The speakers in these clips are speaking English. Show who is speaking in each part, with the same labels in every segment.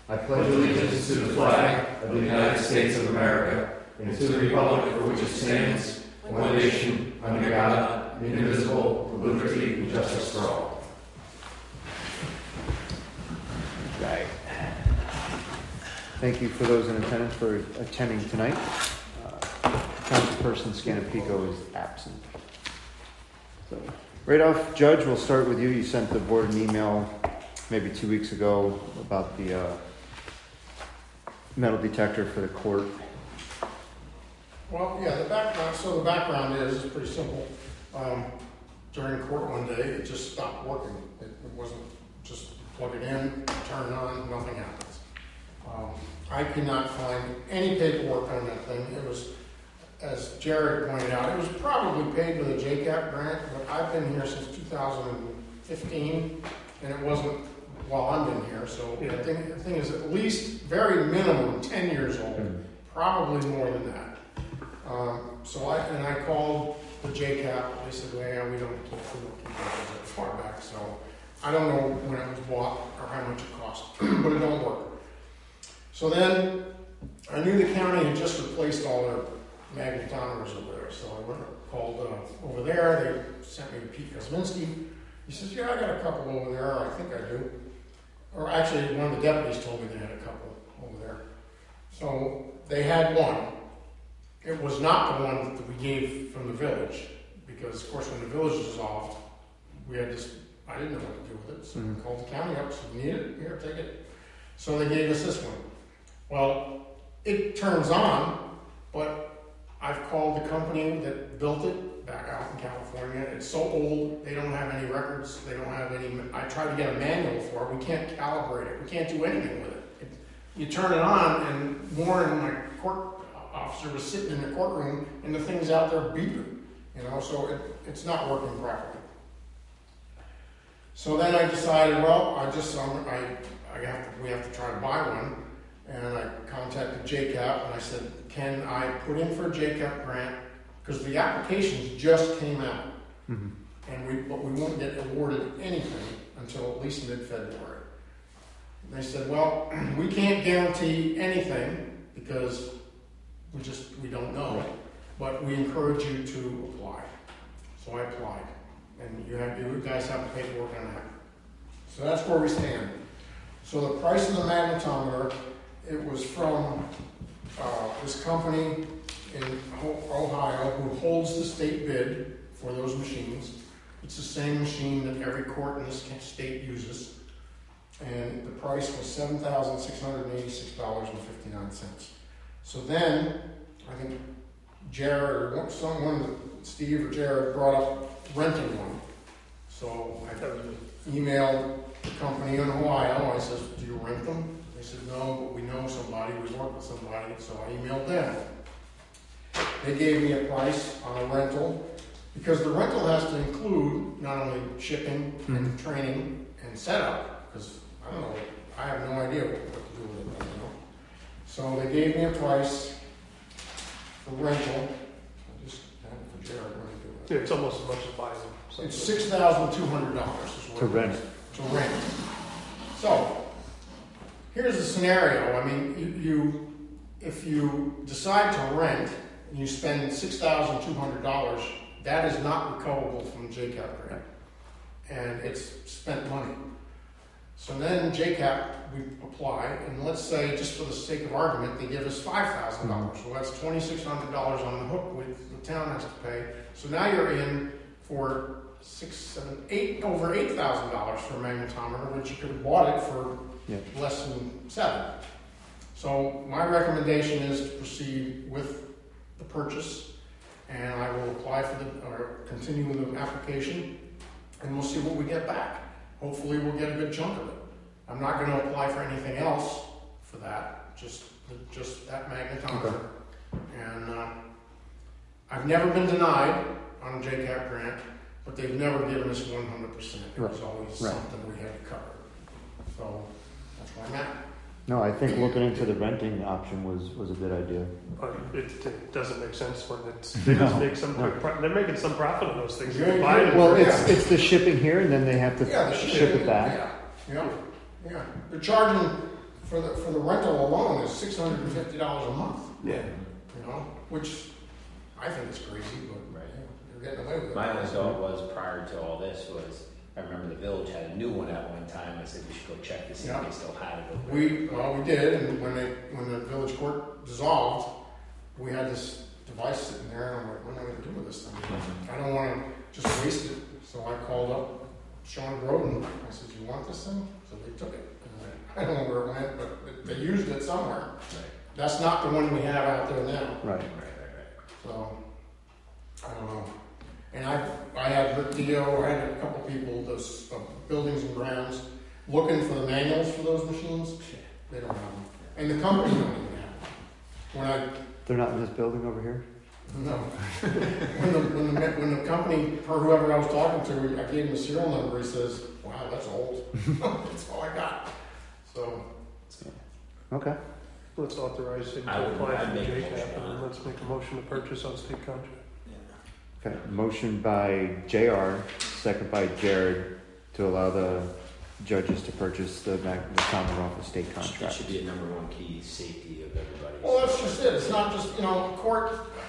Speaker 1: I pledge allegiance to the flag of the United States of America and to the republic for which it stands, one nation, under God, indivisible, with liberty and justice for all.
Speaker 2: Right. Thank you for those in attendance for attending tonight. Councilperson Scanapico is absent. So, right off, Judge, we'll start with you. You sent the board an email maybe 2 weeks ago about the metal detector for the court.
Speaker 3: Well, yeah, the background is pretty simple. During court one day, it just stopped working. It wasn't just plug it in, turn it on, nothing happens. I could not find any paperwork on that thing. It was, as Jared pointed out, it was probably paid with a JCAP grant, but I've been here since 2015, and it wasn't while I've been here. So the thing is at least very minimum 10 years old, probably more than that. So I called the JCAP. They said, well, we don't keep records that far back, so I don't know when it was bought or how much it cost, but it don't work. So then I knew the county had just replaced all their magnetometers over there, so I called over there. They sent me to Pete Kosminski. He says, yeah, I got a couple over there. I think I do. Or actually, one of the deputies told me they had a couple over there. So they had one. It was not the one that we gave from the village, because, of course, when the village dissolved, we had this, I didn't know what to do with it, so we called the county up, said, need it? Here, take it. So they gave us this one. Well, it turns on, but I've called the company that built it back out in California. It's so old, they don't have any records, they don't have any, I tried to get a manual for it, we can't calibrate it, we can't do anything with it. You turn it on, and Warren, my court officer, was sitting in the courtroom, and the thing's out there beeping, so it's not working properly. So then I decided, well, we have to try to buy one, and I contacted JCAP, and I said, can I put in for a JCAP grant, because the applications just came out, but we won't get awarded anything until at least mid-February. And they said, well, we can't guarantee anything, because we don't know, but we encourage you to apply. So I applied, and you guys have the paperwork on that. So that's where we stand. So the price of the magnetometer, it was from this company in Ohio who holds the state bid for those machines. It's the same machine that every court in this state uses, and the price was $7,686.59. So then, I think Jared or Steve or Jared brought up renting one. So I emailed the company in Ohio. I said, do you rent them? They said, no, but we know somebody, we work with somebody. So I emailed them. They gave me a price on a rental, because the rental has to include not only shipping and training and setup, because I don't know, I have no idea what to do with it. So they gave me a price for rental. I just had it for Jared when I do it.
Speaker 4: It's almost as much as buying them. So
Speaker 3: it's $6,200
Speaker 2: To rent.
Speaker 3: To rent. So here's the scenario. I mean, if you decide to rent and you spend $6,200, that is not recoverable from the JCAP grant, and it's spent money. So then JCAP, we apply, and let's say, just for the sake of argument, they give us $5,000. Well, that's $2,600 on the hook the town has to pay. So now you're in for over $8,000 for a magnetometer, which you could have bought it for less than $7,000. So my recommendation is to proceed with the purchase, and I will apply or continue with the application, and we'll see what we get back. Hopefully we'll get a good chunk of it. I'm not going to apply for anything else for that, just that magnetometer. Okay. And I've never been denied on a JCAP grant, but they've never given us 100%. It was always something we had to cover. So that's where I'm at.
Speaker 2: No, I think looking into the renting option was a good idea.
Speaker 4: But it doesn't make sense when they're making some profit on those things. Well,
Speaker 2: it's the shipping here, and then they have to ship it back.
Speaker 3: Yeah. They're charging for the rental alone is $650 a month,
Speaker 4: Yeah.
Speaker 3: you know, which I think is crazy, but
Speaker 5: Right.
Speaker 3: you're getting away with it.
Speaker 5: My only thought was prior to all this was, I remember the village had a new one at one time. I said we should go check to see
Speaker 3: Yeah.
Speaker 5: if they still had it.
Speaker 3: We did, and when the village court dissolved, we had this device sitting there, and I'm like, what am I gonna do with this thing? I don't wanna just waste it, so I called up Sean Groden, I said, you want this thing? So they took it. And I don't know where it went, but they used it somewhere. That's not the one we have out there now,
Speaker 2: Right.
Speaker 3: so, I don't know. And I had Rick Dio, I had a couple people, those buildings and grounds, looking for the manuals for those machines. They don't have them. And the company don't even have them.
Speaker 2: They're not in this building over here?
Speaker 3: No. when the company, or whoever I was talking to, I gave him the serial number, he says, wow, that's old. That's all I got. So,
Speaker 2: Okay.
Speaker 4: Let's authorize him
Speaker 5: I
Speaker 4: to
Speaker 5: would-
Speaker 4: apply
Speaker 5: I'd
Speaker 4: for the
Speaker 5: make a
Speaker 4: JCAP,
Speaker 5: motion
Speaker 4: and
Speaker 5: on
Speaker 4: then
Speaker 5: it.
Speaker 4: let's make a motion to purchase on state contract.
Speaker 2: Okay, motion by JR, second by Jared, to allow the judges to purchase the Commonwealth Estate
Speaker 5: It
Speaker 2: contract.
Speaker 5: should be a number one key, safety of everybody.
Speaker 3: well, that's just it. It's not just, court,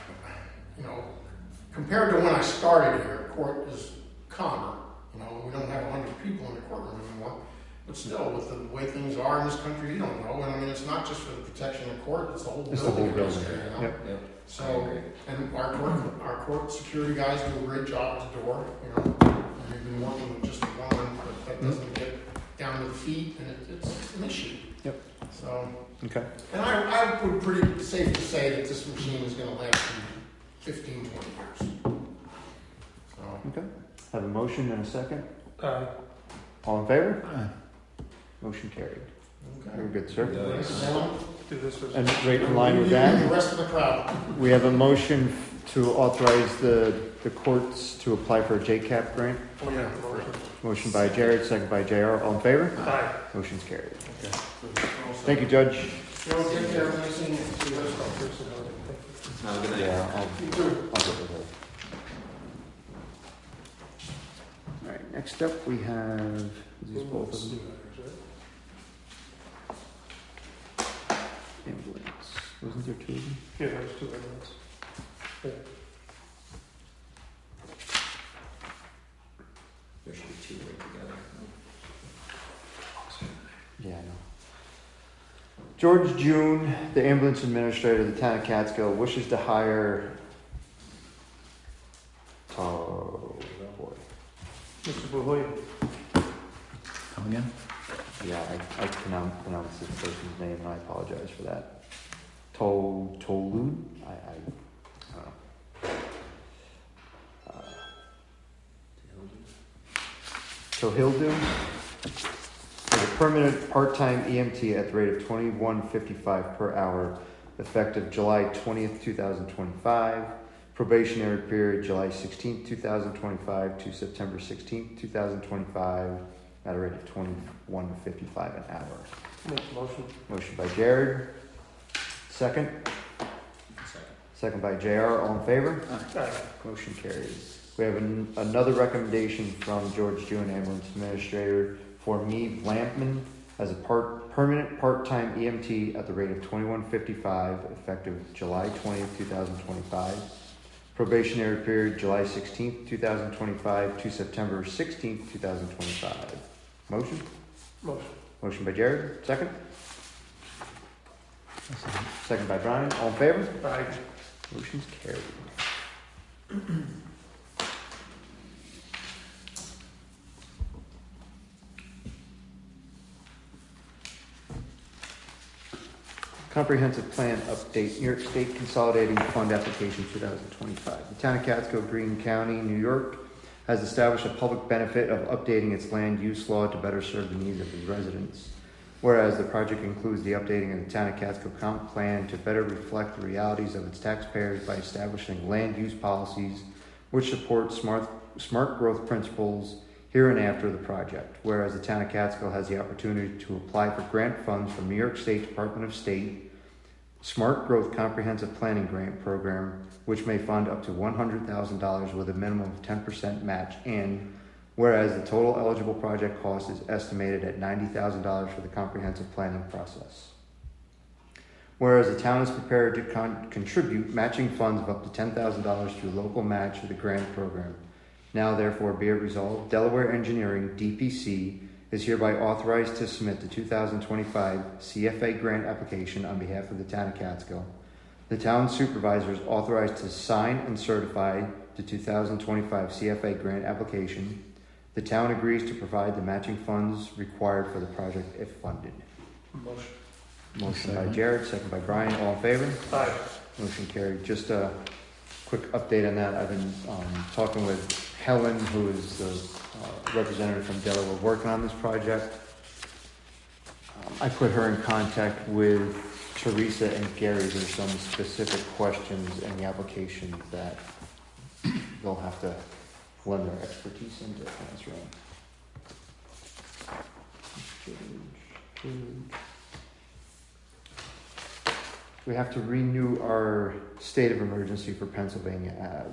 Speaker 3: compared to when I started here, court is calmer. We don't have 100 people in the courtroom anymore. But still, with the way things are in this country, you don't know. And I mean, it's not just for the protection of court, it's the whole
Speaker 2: It's the whole
Speaker 3: building.
Speaker 2: building.
Speaker 3: industry,
Speaker 2: Yep.
Speaker 5: Yep.
Speaker 3: So, and our court security guys do a great job at the door, And they've been working with just the one, but that doesn't get down to the feet, and it's an issue.
Speaker 2: Yep.
Speaker 3: So,
Speaker 2: Okay.
Speaker 3: and I would pretty safe to say that this machine is gonna last you 15, 20 years. So,
Speaker 2: Okay. Have a motion and a second.
Speaker 4: Aye.
Speaker 2: All in favor? Motion carried. Very
Speaker 3: okay.
Speaker 2: good, sir.
Speaker 3: Down.
Speaker 4: Do this first.
Speaker 2: And right in line with
Speaker 3: You and
Speaker 2: that,
Speaker 3: the rest of the crowd.
Speaker 2: we have a motion to authorize the courts to apply for a JCAP grant.
Speaker 4: I'll make the motion.
Speaker 2: Motion by Jared, second by JR. All in favor?
Speaker 4: Aye.
Speaker 2: Motion's carried. Thank you, Judge.
Speaker 3: Take care of this thing. See you later.
Speaker 5: Have a good night.
Speaker 2: Yeah,
Speaker 3: You too.
Speaker 2: I'll get with her. All right, next up we have, these both of them, ambulance. Wasn't there two of them?
Speaker 4: Yeah, there's two ambulance.
Speaker 5: There should be two right together.
Speaker 2: Yeah, I know. George June, the ambulance administrator of the town of Catskill, wishes to hire. Oh boy.
Speaker 4: Mr. Buhoy.
Speaker 6: Come again?
Speaker 2: Yeah, I cannot pronounce this person's name, and I apologize for that. Tolud? I don't know. Tohildu is a permanent part-time EMT at the rate of $21.55 per hour, effective July 20th, 2025. Probationary period July 16th, 2025 to September 16th, 2025, at a rate of $21.55 an hour.
Speaker 4: Make the motion.
Speaker 2: Motion by Jared. Second. Second by JR. All in favor?
Speaker 4: Aye.
Speaker 2: Motion carries. We have another recommendation from George June, ambulance administrator, for me, Lampman, as a permanent part-time EMT at the rate of $21.55, effective July 20th, 2025. Probationary period July 16th, 2025 to September 16th, 2025. Motion?
Speaker 4: Motion.
Speaker 2: Motion by Jared. Second? Second by Brian. All in favor?
Speaker 4: Aye.
Speaker 2: Motion's carried. Comprehensive Plan Update, New York State Consolidating Fund Application 2025. The Town of Catskill, Greene County, New York, has established a public benefit of updating its land use law to better serve the needs of its residents. Whereas the project includes the updating of the Town of Catskill Comp Plan to better reflect the realities of its taxpayers by establishing land use policies which support smart growth principles here and after the project. Whereas the Town of Catskill has the opportunity to apply for grant funds from New York State Department of State Smart Growth Comprehensive Planning Grant Program, which may fund up to $100,000 with a minimum of 10% match. And Whereas the total eligible project cost is estimated at $90,000 for the comprehensive planning process. Whereas the town is prepared to contribute matching funds of up to $10,000 through local match of the grant program. Now therefore be it resolved, Delaware Engineering, DPC, is hereby authorized to submit the 2025 CFA grant application on behalf of the town of Catskill. The town supervisor is authorized to sign and certify the 2025 CFA grant application. The town agrees to provide the matching funds required for the project if funded.
Speaker 4: Motion.
Speaker 2: Motion by Jared, second by Brian. All in favor?
Speaker 4: Aye.
Speaker 2: Motion carried. Just a quick update on that. I've been talking with Helen, who is the representative from Delaware working on this project. I put her in contact with Teresa and Gary. There's some specific questions in the application that they'll have to lend their expertise into answering. We have to renew our state of emergency for Pennsylvania Ave.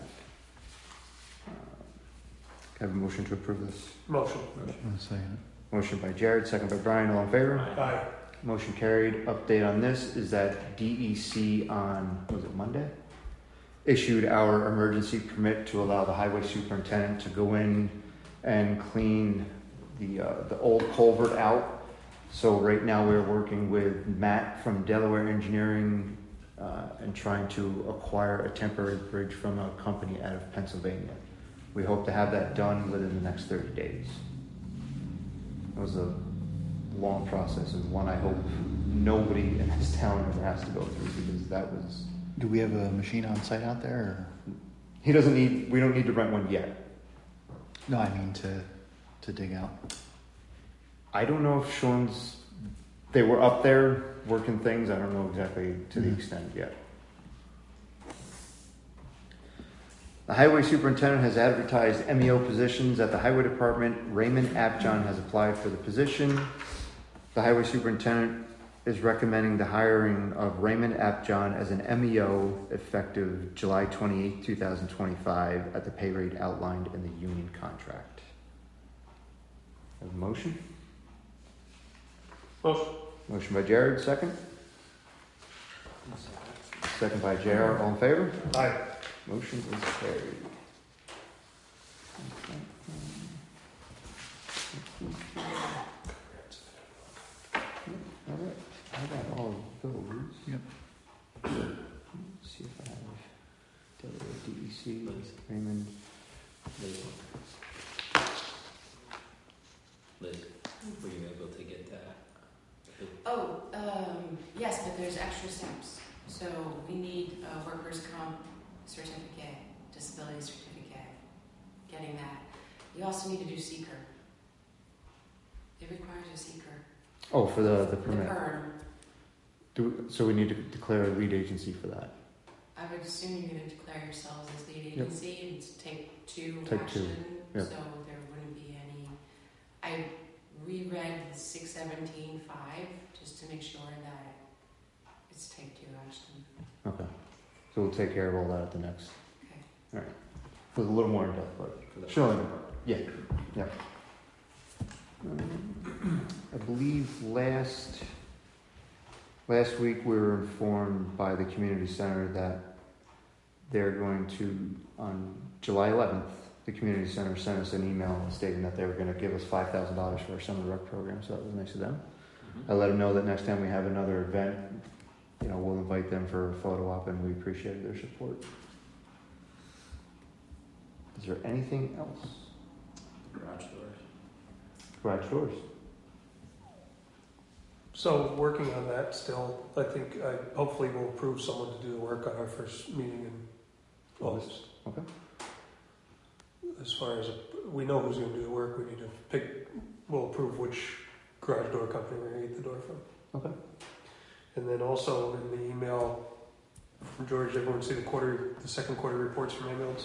Speaker 2: Can I have a motion to approve this?
Speaker 4: Motion.
Speaker 6: One second.
Speaker 2: Motion by Jared, second by Brian. All in favor?
Speaker 4: Aye.
Speaker 2: Motion carried. Update on this is that DEC on, was it Monday? Issued our emergency permit to allow the highway superintendent to go in and clean the old culvert out. So right now we're working with Matt from Delaware Engineering and trying to acquire a temporary bridge from a company out of Pennsylvania. We hope to have that done within the next 30 days. It was a long process and one I hope nobody in this town ever has to go through because that was...
Speaker 6: Do we have a machine on site out there? Or?
Speaker 2: We don't need to rent one yet.
Speaker 6: No, I mean to dig out.
Speaker 2: I don't know if they were up there working things. I don't know exactly to the extent yet. The highway superintendent has advertised MEO positions at the highway department. Raymond Apjohn has applied for the position. The highway superintendent is recommending the hiring of Raymond Apjohn as an MEO effective July 28, 2025 at the pay rate outlined in the union contract. Have a motion?
Speaker 4: Motion.
Speaker 2: Motion by Jared, second. Second by JR, all in favor?
Speaker 4: Aye.
Speaker 2: Motion is carried. All right, I got all of those.
Speaker 6: Yep.
Speaker 2: Let's see if I have Delaware DEC, Raymond.
Speaker 5: Liz, were you able to get that?
Speaker 7: Oh, yes, but there's extra steps. So we need a workers' comp certificate, disability certificate, getting that. You also need to do seeker. It requires a seeker.
Speaker 2: Oh, for the
Speaker 7: The
Speaker 2: permit.
Speaker 7: perm.
Speaker 2: So we need to declare a lead agency for that.
Speaker 7: I would assume you're going to declare yourselves as lead
Speaker 2: Yep.
Speaker 7: agency and take two
Speaker 2: Take
Speaker 7: action.
Speaker 2: two, yep.
Speaker 7: So there wouldn't be any. I reread the 617.5 just to make sure that it's take two action.
Speaker 2: Okay. So we'll take care of all that at the next.
Speaker 7: Okay.
Speaker 2: All right. It was a little more in depth, but
Speaker 5: For the
Speaker 2: Sure. Yeah. I believe last week we were informed by the community center that they're going to, on July 11th, the community center sent us an email stating that they were going to give us $5,000 for our summer rec program, so that was nice of them. I let them know that next time we have another event, we'll invite them for a photo op, and we appreciate their support. Is there anything else?
Speaker 5: Garage doors.
Speaker 2: Garage doors.
Speaker 4: So working on that still, I think hopefully we'll approve someone to do the work on our first meeting in August.
Speaker 2: Okay.
Speaker 4: As far as we know who's going to do the work, we need to pick. We'll approve which garage door company we're going to get the door from.
Speaker 2: Okay.
Speaker 4: And then also in the email from George, everyone see the second quarter reports from ambulance.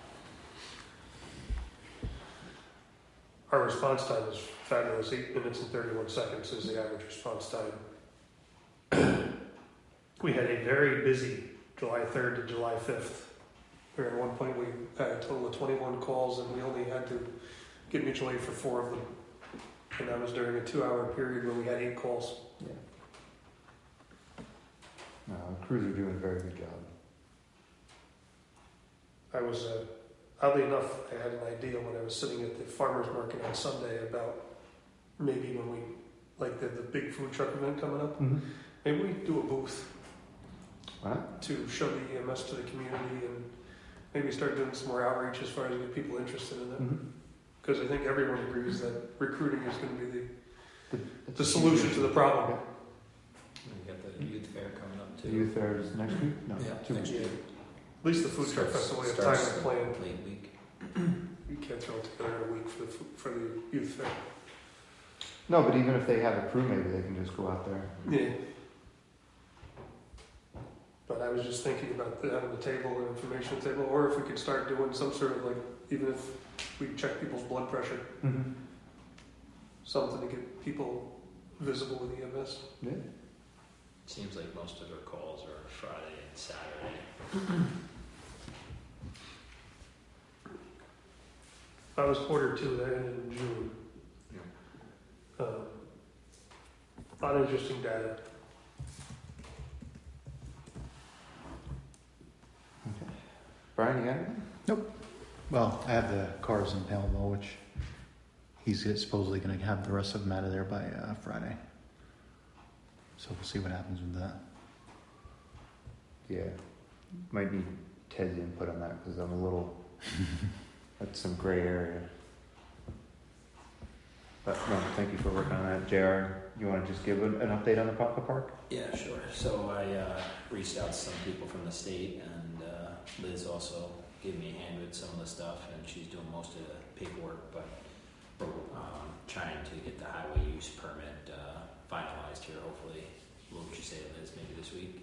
Speaker 4: Our response time is fabulous. 8 minutes and 31 seconds is the average response time. We had a very busy July 3rd to July 5th. Where at one point we had a total of 21 calls and we only had to get mutual aid for 4 of them. And that was during a 2-hour period when we had 8 calls.
Speaker 2: No, crews are doing a very good job.
Speaker 4: I was, oddly enough, I had an idea when I was sitting at the farmer's market on Sunday about maybe when we, like the big food truck event coming up,
Speaker 2: Mm-hmm.
Speaker 4: maybe we do a booth
Speaker 2: What?
Speaker 4: to show the EMS to the community and maybe start doing some more outreach as far as get people interested in it.
Speaker 2: Mm-hmm.
Speaker 4: Because I think everyone agrees that recruiting is going to be the solution to the problem.
Speaker 5: We got the youth fair coming up
Speaker 2: The
Speaker 5: too.
Speaker 2: youth fair is next week? No,
Speaker 5: Yeah,
Speaker 2: 2
Speaker 5: next
Speaker 2: weeks.
Speaker 5: week.
Speaker 4: At least the food truck festival, we have time to plan.
Speaker 5: Late week.
Speaker 4: You can't throw it together in a week for the youth fair.
Speaker 2: No, but even if they have a crew, maybe they can just go out there.
Speaker 4: Yeah. But I was just thinking about having the table, an information table, or if we could start doing some sort of like, even if we check people's blood pressure,
Speaker 2: Mm-hmm.
Speaker 4: something to get people visible with EMS.
Speaker 2: Yeah.
Speaker 5: Seems like most of our calls are Friday and Saturday.
Speaker 4: I was ordered 2 that ended in June. A lot of interesting data.
Speaker 2: Brian, you got anything?
Speaker 6: Well, I have the cars in Palmville, which he's supposedly going to have the rest of them out of there by Friday. So we'll see what happens with that.
Speaker 2: Yeah. Might need Ted's input on that because I'm a little. That's some gray area. But no, thank you for working on that. JR, you want to just give an update on the Papa Park?
Speaker 5: Yeah, sure. So I reached out to some people from the state, and Liz also gave me a hand with some of the stuff, and she's doing most of the paperwork, but we're trying to get the highway use permit finalized here, hopefully. What would you say, Liz, maybe this week?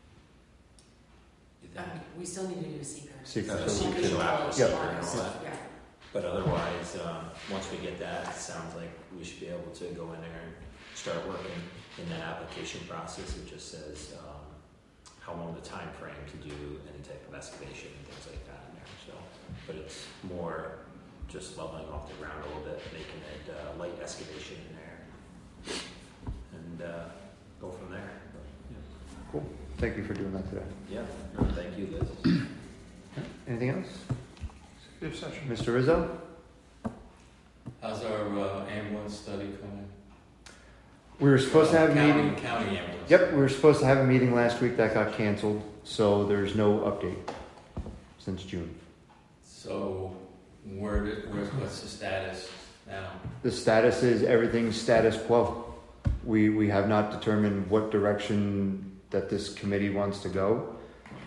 Speaker 5: You think?
Speaker 7: We still need to do a seeker.
Speaker 2: Seeker.
Speaker 5: Seeker, so after
Speaker 2: Yep.
Speaker 5: seeker and all that.
Speaker 7: Yeah.
Speaker 5: But otherwise, once we get that, it sounds like we should be able to go in there and start working in that application process. It just says how long the time frame to do any type of excavation and things like that in there. So, but it's more just leveling off the ground a little bit, making it light excavation in there, and go from there.
Speaker 2: Cool. Thank you for doing that today.
Speaker 5: Yeah, no, thank you, Liz.
Speaker 2: Anything else?
Speaker 4: Executive session.
Speaker 2: Mr. Rizzo?
Speaker 1: How's our ambulance study coming?
Speaker 2: We were supposed to have a meeting.
Speaker 1: County ambulance.
Speaker 2: Yep, we were supposed to have a meeting last week that got canceled, so there's no update since June.
Speaker 1: So what's the status now?
Speaker 2: The status is everything's status quo. We have not determined what direction that this committee wants to go.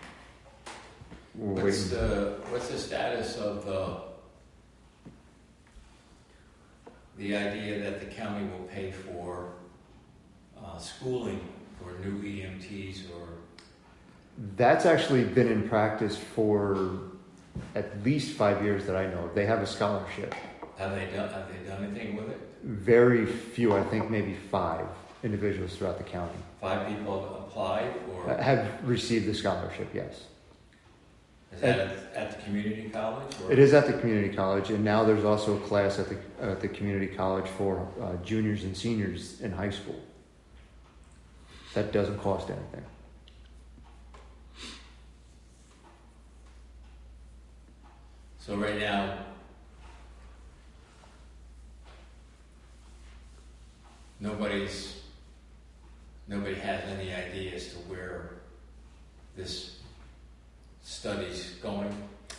Speaker 2: We're
Speaker 1: What's
Speaker 2: waiting.
Speaker 1: the status of the idea that the county will pay for schooling for new EMTs or?
Speaker 2: That's actually been in practice for at least 5 years that I know of. They have a scholarship.
Speaker 1: Have they done anything with it?
Speaker 2: Very few, I think maybe 5 individuals throughout the county
Speaker 1: 5 people have applied, or
Speaker 2: have received the scholarship, yes.
Speaker 1: is that at the community college? Or?
Speaker 2: It is at the community college, and now there's also a class at the community college for juniors and seniors in high school. That doesn't cost anything.
Speaker 1: So right now, nobody has any idea as to where this study's going.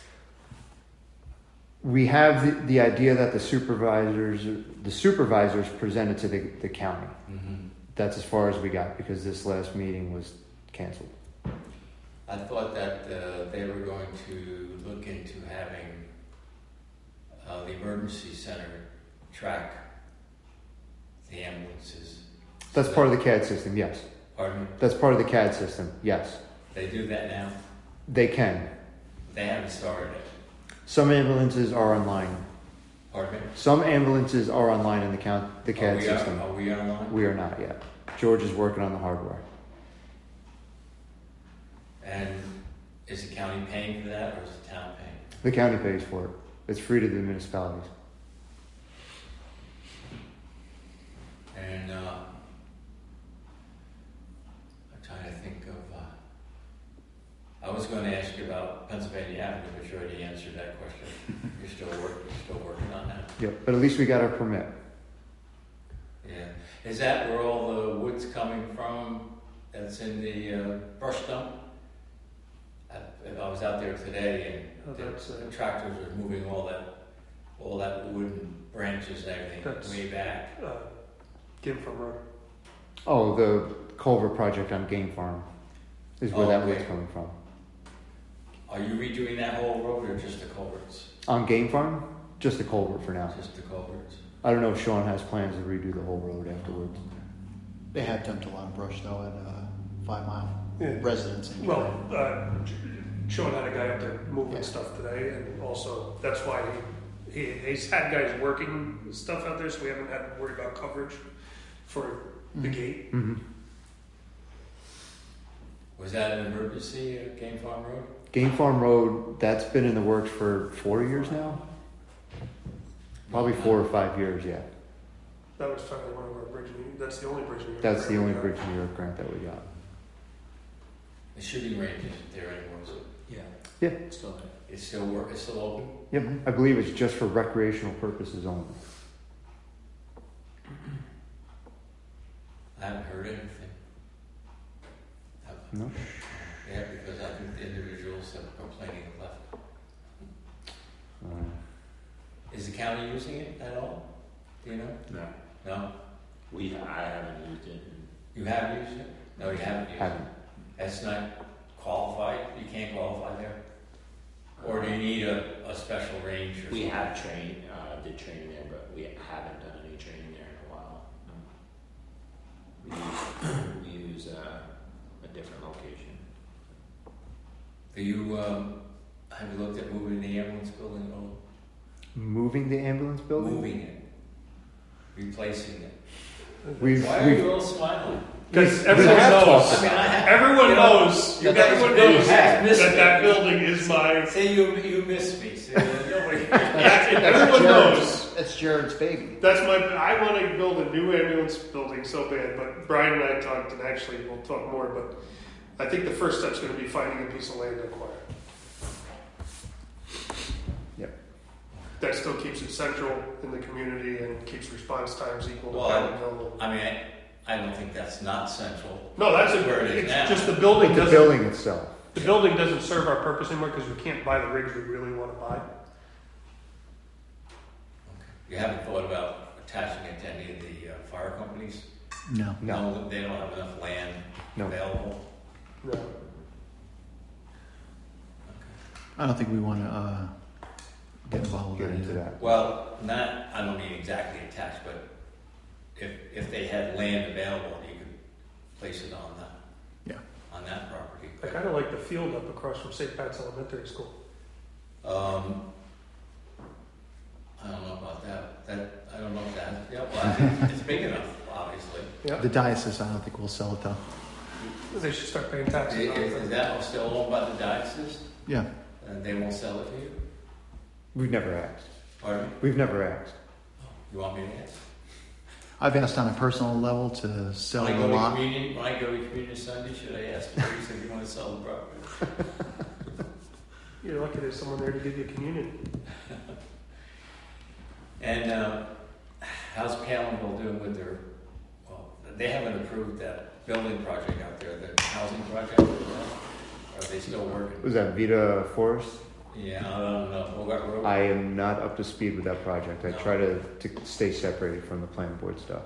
Speaker 2: We have the idea that the supervisors presented to the county.
Speaker 1: Mm-hmm.
Speaker 2: That's as far as we got because this last meeting was canceled.
Speaker 1: I thought that they were going to look into having the emergency center track the ambulances.
Speaker 2: That's part of the CAD system, yes.
Speaker 1: Pardon me?
Speaker 2: That's part of the CAD system, yes.
Speaker 1: They do that now?
Speaker 2: They can.
Speaker 1: They haven't started it.
Speaker 2: Some ambulances are online.
Speaker 1: Pardon me?
Speaker 2: Some ambulances are online in the CAD system.
Speaker 1: Are we online?
Speaker 2: We are not yet. George is working on the hardware.
Speaker 1: And is the county paying for that, or is the town paying?
Speaker 2: The county pays for it. It's free to the municipalities.
Speaker 1: And I'm trying to think of. I was going to ask you about Pennsylvania Avenue, but you already answered that question. You're still working on that.
Speaker 2: Yep, but at least we got our permit.
Speaker 1: Yeah. Is that where all the wood's coming from? That's in the brush dump? I was out there today, and the tractors were moving all that wood and branches and everything way back.
Speaker 4: Game from Road.
Speaker 2: Oh, the culvert project on Game Farm is where that wood's coming from.
Speaker 1: Are you redoing that whole road or just the culverts?
Speaker 2: On Game Farm, just the culvert for now.
Speaker 1: Just the culverts.
Speaker 2: I don't know if Sean has plans to redo the whole road afterwards.
Speaker 6: They had dumped a lot of brush though at 5 Mile residents.
Speaker 4: Well, Sean had a guy up there moving stuff today, and also that's why he's had guys working stuff out there, so we haven't had to worry about coverage for the gate.
Speaker 2: Mm-hmm.
Speaker 1: Was that an emergency at Game Farm Road?
Speaker 2: Game Farm Road, that's been in the works for 4 years now? Probably 4 or 5 years, yeah.
Speaker 4: That was finally one of our bridge. That's the only bridge in New York.
Speaker 2: That's the only Bridge in New York grant that we got.
Speaker 1: The shooting range isn't there anymore, so
Speaker 2: Yeah.
Speaker 5: It's still there.
Speaker 1: it's still open?
Speaker 2: Yep, I believe it's just for recreational purposes only.
Speaker 1: I haven't heard anything.
Speaker 2: No?
Speaker 1: Yeah, because I think the individuals that are complaining have left. Is the county using it at all? Do you know?
Speaker 5: No.
Speaker 1: No?
Speaker 5: I haven't used it.
Speaker 1: You have used it? No, you haven't used
Speaker 2: Haven't.
Speaker 1: it. That's not qualified? You can't qualify there? Or do you need a special range or
Speaker 5: We
Speaker 1: something?
Speaker 5: have did training there, but we haven't done any training there in a while. No. We use a different location.
Speaker 1: Do you, have you looked at moving the ambulance building at all?
Speaker 2: Moving the ambulance building?
Speaker 1: Moving it. Replacing it.
Speaker 2: We've,
Speaker 1: Why are you all smiling?
Speaker 4: Because
Speaker 2: We
Speaker 4: everyone
Speaker 2: have
Speaker 4: knows.
Speaker 2: talked
Speaker 1: I mean,
Speaker 4: Everyone knows.
Speaker 1: you guys-
Speaker 4: Everyone
Speaker 1: you
Speaker 4: knows
Speaker 1: have missed
Speaker 4: that
Speaker 1: me.
Speaker 4: building is my.
Speaker 1: Say you missed me. Say, nobody.
Speaker 4: Everyone knows.
Speaker 6: That's Jared's baby.
Speaker 4: That's my. I want to build a new ambulance building so bad, but Brian and I talked, and actually we'll talk more. But I think the first step's going to be finding a piece of land to acquire.
Speaker 2: Yep.
Speaker 4: That still keeps it central in the community and keeps response times equal to
Speaker 1: Well,
Speaker 4: Pattonville.
Speaker 1: I mean, I don't think that's not central.
Speaker 4: No, that's
Speaker 1: where it is
Speaker 4: it's
Speaker 1: now.
Speaker 4: just the building
Speaker 2: But the
Speaker 4: doesn't.
Speaker 2: building itself.
Speaker 4: The building doesn't serve our purpose anymore because we can't buy the rigs we really want to buy.
Speaker 1: You haven't thought about attaching it to any of the fire companies?
Speaker 6: No.
Speaker 2: No.
Speaker 1: They don't have enough land
Speaker 2: No.
Speaker 1: available?
Speaker 4: No.
Speaker 6: I don't think we want to get involved
Speaker 2: Get
Speaker 6: with
Speaker 2: into
Speaker 6: it.
Speaker 2: that.
Speaker 1: Well, I don't mean exactly attached, but if they had land available, you could place it on that property.
Speaker 4: I kind of like the field up across from St. Pat's Elementary School.
Speaker 1: I don't know about that. I don't know if that. Yeah, well, I think it's big enough, obviously.
Speaker 4: Yeah.
Speaker 6: The diocese, I don't think we'll sell it though.
Speaker 4: They should start paying taxes on
Speaker 1: Is
Speaker 4: it.
Speaker 1: that still owned by the diocese?
Speaker 6: Yeah.
Speaker 1: And they won't sell it to you?
Speaker 2: We've never asked.
Speaker 1: Pardon me?
Speaker 2: We've never asked.
Speaker 1: You want me to ask?
Speaker 6: I've asked on a personal level to sell
Speaker 1: When I
Speaker 6: the
Speaker 1: go
Speaker 6: lot.
Speaker 1: to communion Sunday, should I ask the priest if you want to sell the property?
Speaker 4: You're lucky there's someone there to give you communion.
Speaker 1: And how's Palomville doing with their? Well, they haven't approved that building project out there, the housing project. Are they still working?
Speaker 2: Was that Vita Forest?
Speaker 1: Yeah, I don't know. Bogart Road.
Speaker 2: I am not up to speed with that project. I
Speaker 1: No.
Speaker 2: try to stay separated from the planning board stuff.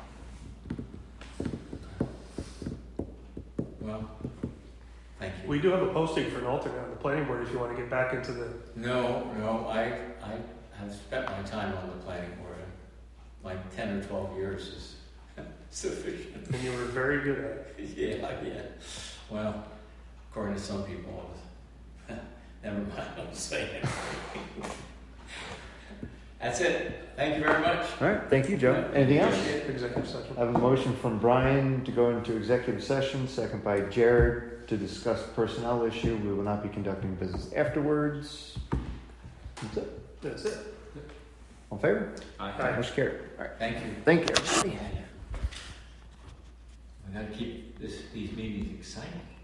Speaker 1: Well, thank you.
Speaker 4: We do have a posting for an alternate on the planning board if you want to get back into the.
Speaker 1: No, I have spent my time on the planning board. My 10 or 12 years is sufficient.
Speaker 4: And you were very good at it.
Speaker 1: Yeah. Well, according to some people, never mind. I'm saying it. That's it. Thank you very much.
Speaker 2: All right, thank you, Joe. Anything else?
Speaker 4: Executive session.
Speaker 2: I have a motion from Brian to go into executive session, second by Jared to discuss personnel issue. We will not be conducting business afterwards. That's it.
Speaker 4: That's it.
Speaker 2: All in favor?
Speaker 5: Aye.
Speaker 4: Aye.
Speaker 2: Motion carried. All right,
Speaker 1: Thank you.
Speaker 2: thank you, everybody.
Speaker 1: We gotta keep these meetings exciting.